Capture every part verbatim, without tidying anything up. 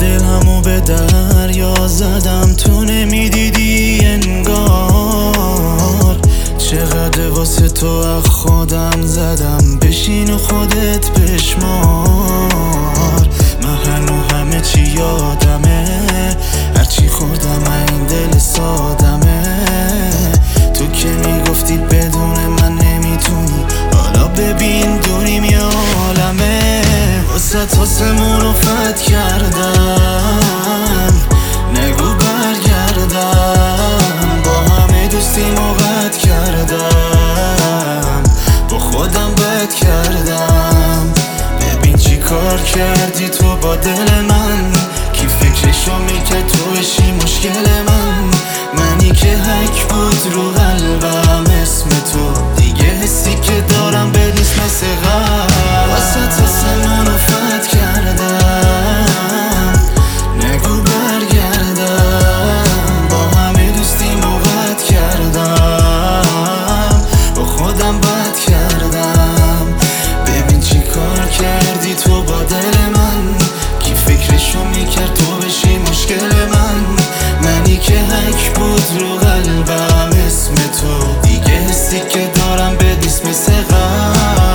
دلمو به دریا زدم، تو نمیدیدی انگار. چقدر واسه تو از خودم زدم، بشین و خودت بشمار. من هنو همه چی یادمه، هرچی خوردم این دل سادمه. تو که میگفتی بدون من نمیتونی، حالا ببین دوریم یه عالمه. واسه تاسمون رو فت کردم، نگو برگردم. با همه دوستیم و قد کردم، با خودم بد کردم. ببین چی کار کردی تو با دل من، کی فکرشو میکرد تو بشی مشکل من. منی که حک بود رو قلبم اسم تو، دیگه حسی که دارم به نیست مثل قبل. واسه تاسمون رو فت کردم، نگو برگردم. با همه دوستیم و قد کردم، با خودم بد کردم. ببین چی کار کردی تو با دل من، کی فکرشو میکرد تو بشی مشکل من. منی که حک بود رو قلبم اسم تو، دیگه حسی که دارم به نیست مثل قبل.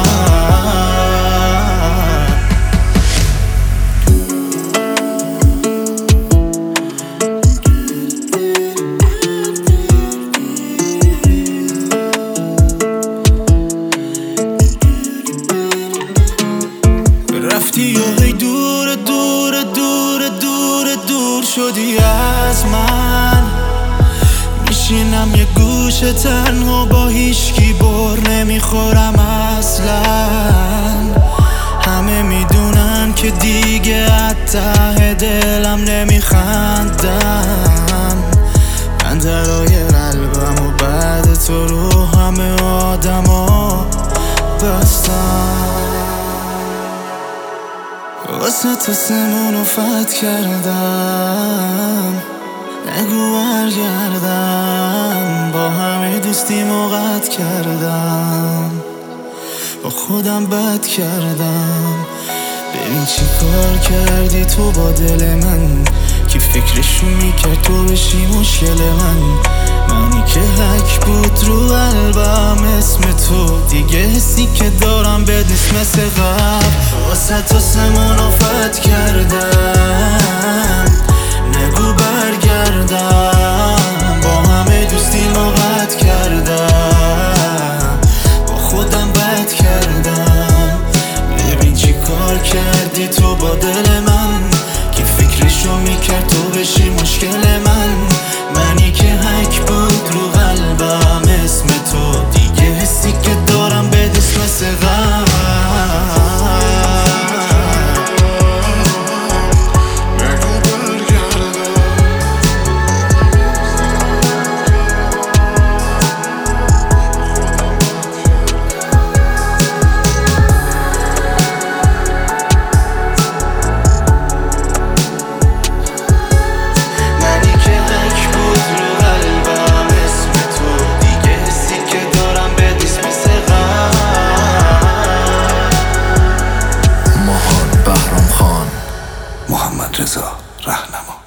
رفتی و هی دور دور دور دور دور شدی از من. میشینم یه گوشه تنها با هیچکی، بر نمیخورم اصلا. همه میدونن که دیگه از ته دلم نمیخندم. من درای قلبم و بعد تو رو همه آدما بستم. واسه تاسمون رو فت کردم، نگو برگردم. با همه دوستیم و قد کردم، با خودم بد کردم. ببین چی کار کردی تو با دل من، کی فکرشو میکرد تو بشی مشکل من. منی که حک بود رو قلبم اسم تو، دیگه حسی که دارم به نیست مثل قبل. واسه تاسمون رو فت کردم، نگو برگردم. با همه دوستیم و قد کردم، با خودم بد کردم. ببین چی کار کردی تو با دل من، کی فکرشو میکرد تو بشی مشکل من. منی که حک بود رو قلبم اسم تو، دیگه حسی که دارم به نیست مثل قبل. محمد رضا رهنما.